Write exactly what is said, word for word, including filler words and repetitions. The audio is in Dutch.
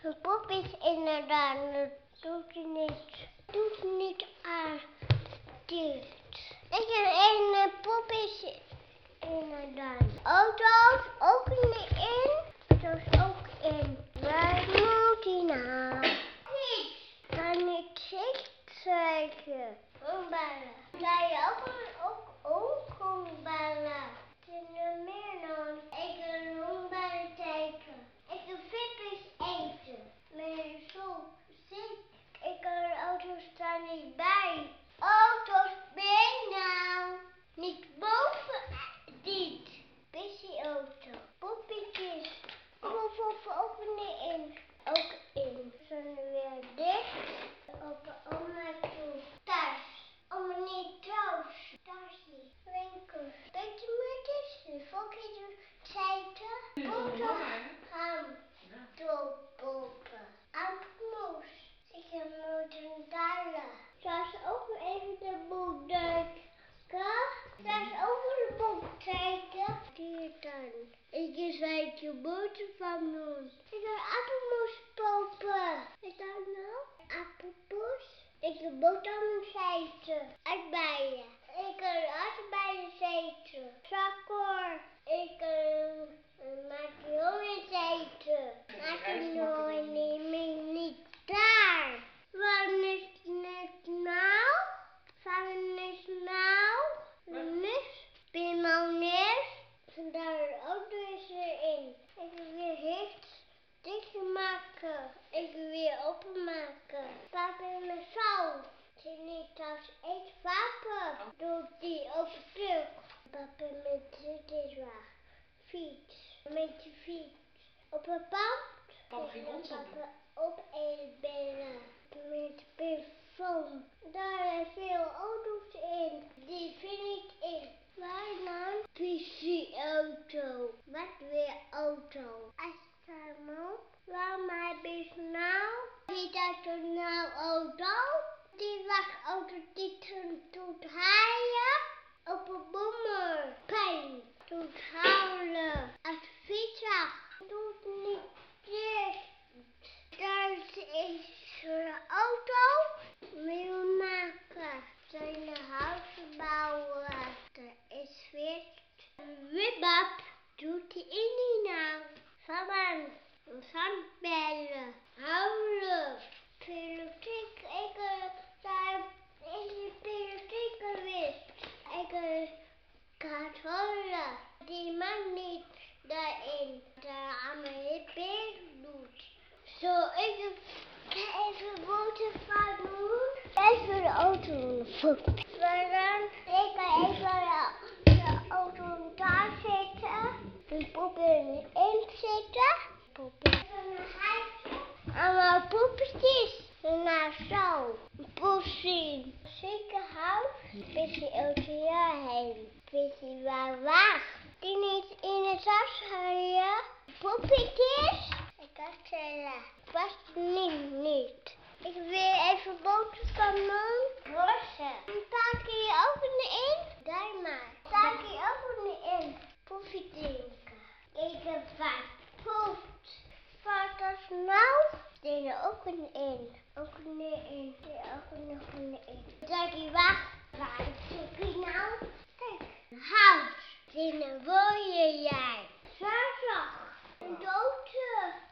Een pop is inderdaad, dat doet hij niet, doet niet aan dit. Ik heb een pop is inderdaad. Auto's ook in, auto's ook in. Waar moet hij nou? Niet. Kan niet zeker. Honkballen. Zou je ook ook ook honkballen? Zijn er meer dan? Ik wil honkballen kijken. Ik wil vipjes eten. Mijn zo ziek. Ik kan de auto's staan niet bij. Auto's ben je nou? Niet boven dit. Pissie auto. Poppetjes. Of of openen in. Ook in. Zijn er weer dicht. Open oma toe. Thuis. Oma niet thuis. Thuis niet. Winkels. Weet je wat het is? De fokjes zeiten. Boter. Ham. Doorpopen. Appelmoes. Ik heb moeten dalen. Zou ze ook even de boel duiken? Zou ze over de boel kijken? Die dan. Ik zei je boter van doen. Ik wil appelmoes popen. Is dat nou? Appelpoes? Ik wil boterham eten. Uitbijen. Ik wil uitbijen eten. Zakkoor. Ik wil macaroni eten. Macaroni neem ik niet daar. Wat is het nou? Wat is het nou? Nis. Pimonis. Daar ook dus erin. Ik wil weer hicht dichtmaken. Ik wil weer openmaken. Papa en mijn zoon. Ze niet als eet wapen. Doe die op terug. Papa met dit is waar. Fiets. Met je fiets. Op een pad. Papa ging ons op doen. Op een bellen. Met telefoon. Daar zijn veel auto's in. Die vind ik in. Waar dan? Pissie-auto. Wat weer auto? Astronaut. Waarom heb ik nou? Wie dat er nou auto? Die wachtauto die doet haaien. Op een boemer. Pijn. Doet huilen. Als fietsen. Doet niet dicht. Daar is een auto. Wil maken. Zijn huizen bouwen. Er is weer wibab. Doet hij in die nou? Samen. Zandbellen. Huilen. Politiek. Ik wil daar in de politiek geweest. Ik wil katholieken. Die mag niet daarin. Daar aan mijn beer doet. Zo, ik ga even boter van doen. Even de auto voeten. Dan ik ga even de, de auto daar zitten. De poppen in zitten. Poppen naar huis. Allemaal poppetjes. Naar zo. Poesie. Ziekenhuis. Beetje auto hierheen. Beetje waar weg. Die niet in het tas halen. Poppetjes. Ik kan tellen. Past niet, niet. Ik wil even boter van doen. Rosse. Taak hier ook in? Daar maar. Taak hier ook in. Poefje drinken. Ik heb wat. Poeft. Wat is nou? Die er ook in. Ook in. Die ook nog in. Taak hier weg. Waar zoek je nou? Kijk. Huis. Die woon je jij. Zaterdag. Een doodje.